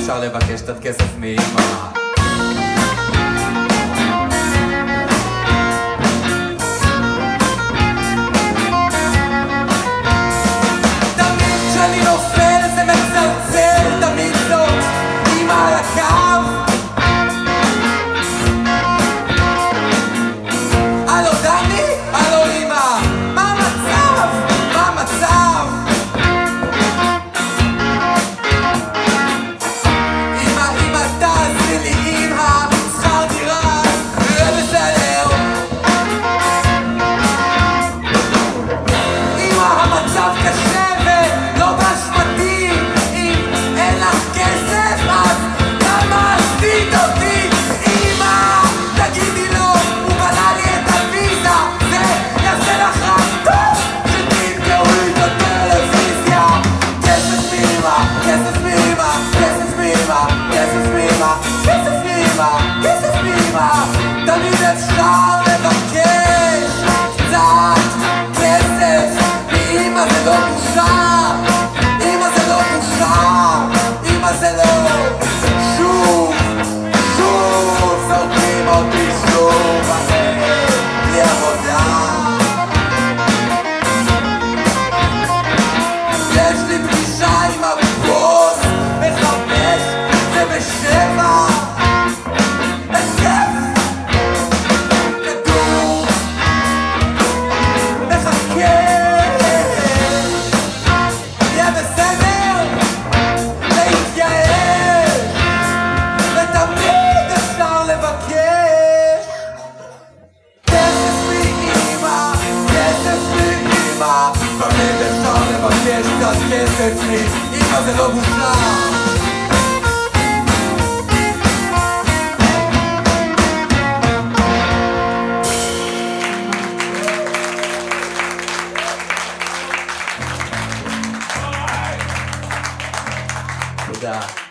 אפשר לבקש קצת כסף מאמא. תמיד אפשר לבקש קצת כסף מאמא, זה לא בושה, אמא זה לא בושה, אמא זה לא שוב, שוב זורקים אותי שוב בלי עבודה. יש לי פגישה עם הבוס ב5 וב7, תמיד אפשר לבקש קצת כסף מאמא, זה לא בושה. תודה.